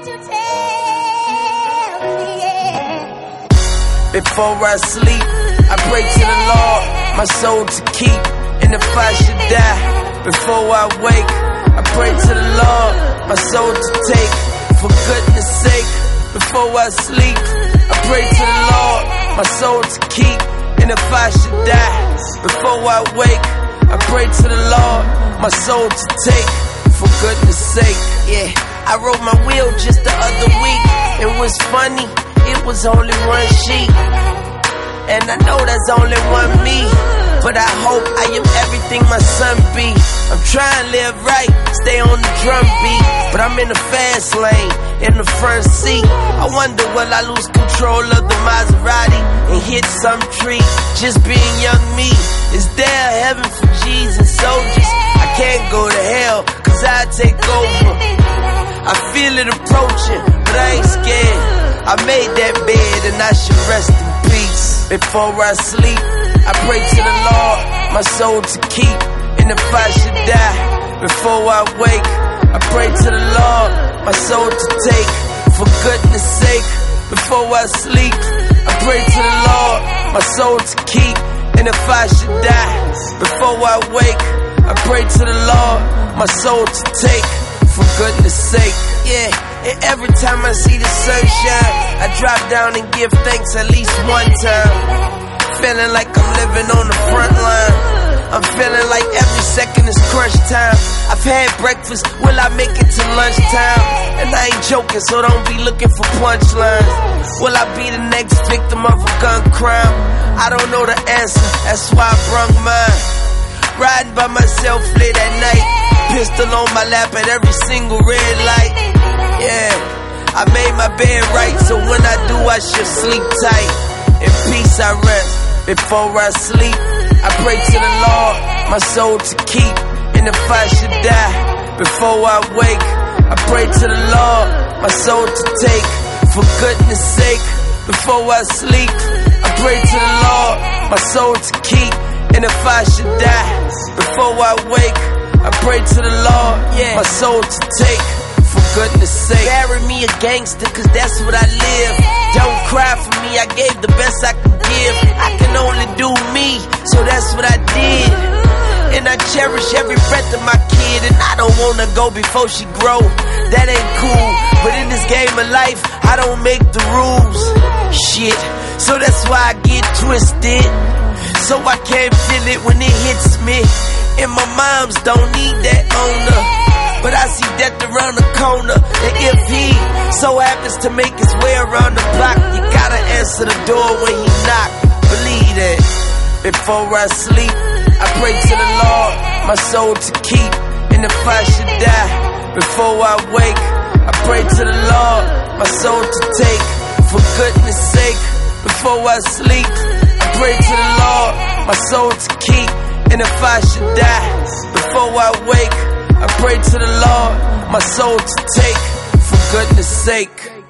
you tell me, yeah. Before I sleep, I pray to the Lord, my soul to keep. And if I should die, before I wake, I pray to the Lord, my soul to take. For goodness sake, before I sleep, I pray to the Lord, my soul to keep. And if I should die, before I wake, I pray to the Lord, my soul to take. For goodness sake, yeah. I wrote my will just the other week. It was funny, it was only one sheet. And I know there's only one me, but I hope I am everything my son be. I'm trying to live right, stay on the drum beat, but I'm in the fast lane, in the front seat. I wonder will I lose control of the Maserati and hit some tree, just being young me. Is there a heaven for Jesus soldiers? I can't go to hell, cause I take over. I feel it approaching, but I ain't scared. I made that bed and I should rest in peace. Before I sleep, I pray to the Lord, my soul to keep. And if I should die, before I wake, I pray to the Lord, my soul to take. For goodness sake, before I sleep, I pray to the Lord, my soul to keep. And if I should die, before I wake, I pray to the Lord, my soul to take. For goodness sake, yeah. And every time I see the sunshine, I drop down and give thanks at least one time. Feeling like I'm living on the front line. I'm feeling like every second is crunch time. I've had breakfast, will I make it to lunchtime? And I ain't joking, so don't be looking for punchlines. Will I be the next victim of a gun crime? I don't know the answer, that's why I brung mine. Riding by myself late at night, pistol on my lap at every single red light. Yeah, I made my bed right, so when I do I should sleep tight. In peace I rest, before I sleep, I pray to the Lord, my soul to keep. And if I should die, before I wake, I pray to the Lord, my soul to take. For goodness sake, before I sleep, I pray to the Lord, my soul to keep. And if I should die, before I wake, I pray to the Lord, yeah, my soul to take. For goodness sake, bury me a gangster, cause that's what I live. Don't cry for me, I gave the best I could give. I can only do me, so that's what I did. And I cherish every breath of my kid, and I don't wanna go before she grow. That ain't cool, but in this game of life, I don't make the rules. Shit, so that's why I get twisted. So I can't feel it when it hits me. And my moms don't need that owner, but I see death around the corner. And if he so happens to make his way around the block, you gotta answer the door when he knock. Believe that. Before I sleep, I pray to the Lord, my soul to keep. And if I should die, before I wake, I pray to the Lord, my soul to take. For goodness sake, before I sleep, I pray to the Lord, my soul to keep. And if I should die, before I wake, I pray to the Lord, my soul to take. For goodness sake.